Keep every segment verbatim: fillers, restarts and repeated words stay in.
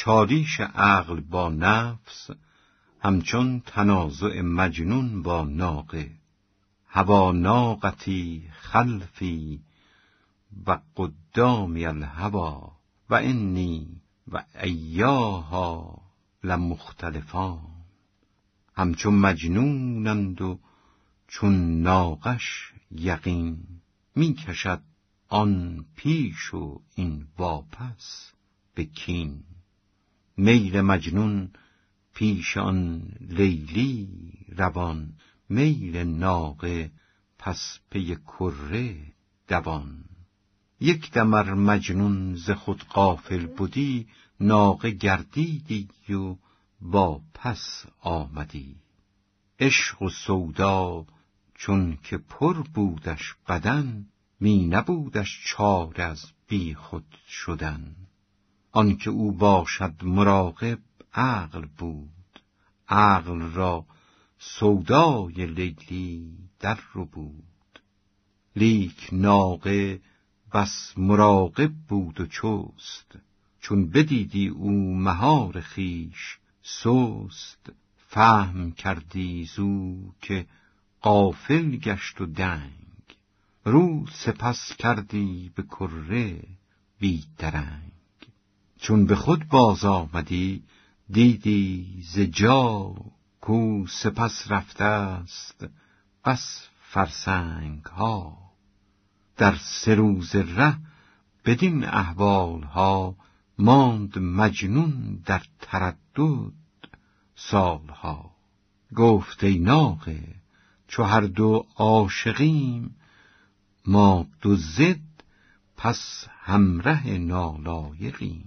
چالیش عقل با نفس، همچون تنازع مجنون با ناقه. هوا ناقتی خلفی و قدامی الهوا، و انی و ایاها لمختلفان. همچون مجنونند و چون ناقش یقین، می کشد آن پیش و این واپس به کین. میل مجنون پیش آن لیلی روان، میل ناقه پس پی کره دوان. یک دم ار مجنون ز خود غافل بودی، ناقه گردیدی و با پس آمدی. عشق و سودا چون که پر بودش بدن، می نبودش چاره از بی خود شدن. آنکه او باشد مراقب عقل بود، عقل را سودای لیلی در ربود. لیک ناقه بس مراقب بود و چست، چون بدیدی او مهار خویش سست. فهم کردی زو که غافل گشت و دنگ، رو سپس کردی به کره بی درنگ. چون به خود باز آمدی دیدی ز جا، کو سپس رفته است بس فرسنگ ها. در سه روز ره بدین احوال ها، ماند مجنون در تردد سالها. گفت ای ناقه چو هر دو عاشقیم، ما دو ضد پس همره نالایقیم.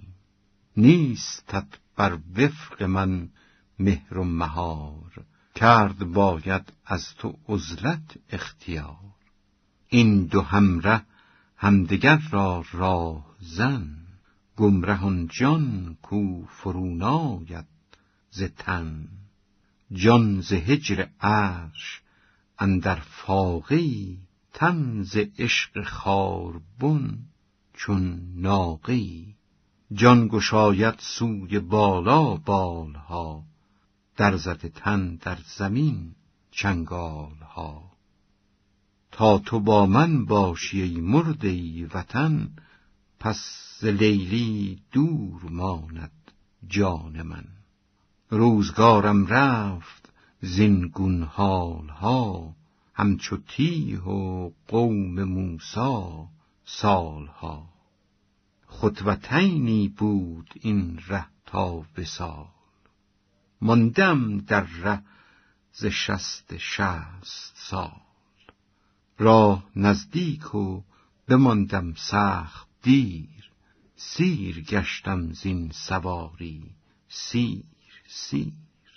نیستت بر وفق من مهر و مهار، کرد باید از تو عزلت اختیار. این دو همره همدگر را راه زن، گمرهان جان کو فرو ناید ز تن. جان ز هجر عرش اندر فاقه‌ای، تن ز عشق خاربن چون ناقه‌ای. جان گشاید سوی بالا بالها، در زده تن در زمین چنگالها. تا تو با من باشی ای مرده وطن، پس ز لیلی دور ماند جان من. روزگارم رفت زین گون حالها، همچو تیه و قوم موسی سالها. خطوتینی بود این ره تا وصال، ماندم در ره ز شست شصت سال. راه نزدیک و بماندم سخت دیر، سیر گشتم زین سواری سیر سیر.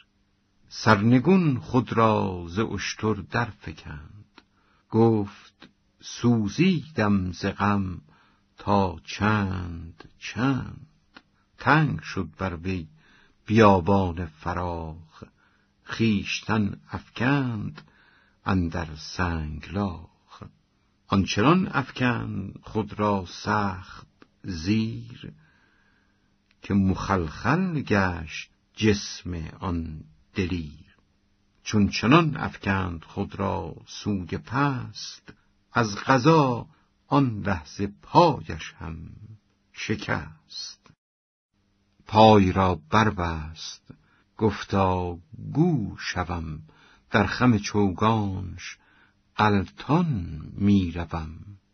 سرنگون خود را ز اشتر در فکند، گفت سوزیدم ز غم تا چند چند. تنگ شد بر وی بیابان فراخ، خویشتن افکند اندر سنگلاخ. آنچنان افکند خود را سخت زیر، که مخلخل گشت جسم آن دلیر. چون چنان افکند خود را سوی پست، از قضا آن لحظه پایش هم شکست. پای را بربست گفتا گو شوم، در خم چوگانش غلطان می روم.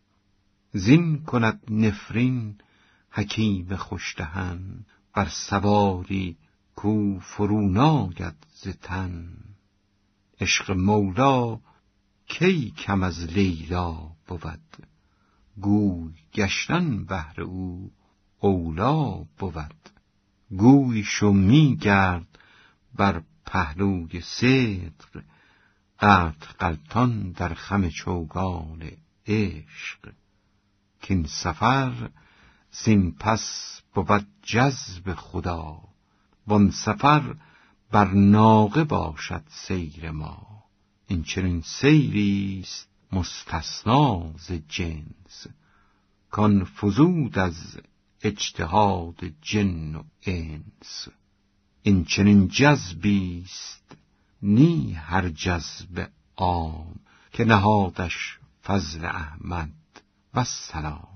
زین کند نفرین حکیم خوشدهن، بر سواری کو فرو ناید ز تن. عشق مولا کی کم از لیلا بود، گوی گشتن بهر او اولا بود. گوی شو می گرد بر پهلوی صدق، غلط غلطان در خم چوگان عشق. کین سفر زین پس بود جذب خدا، وان سفر بر ناقه باشد سیر ما. این چنین سیریست مستثنا ز جنس، کان فزود از اجتهاد جن و انس. این چنین جذبیست نی هر جذب عام، که نهادش فضل احمد و السلام.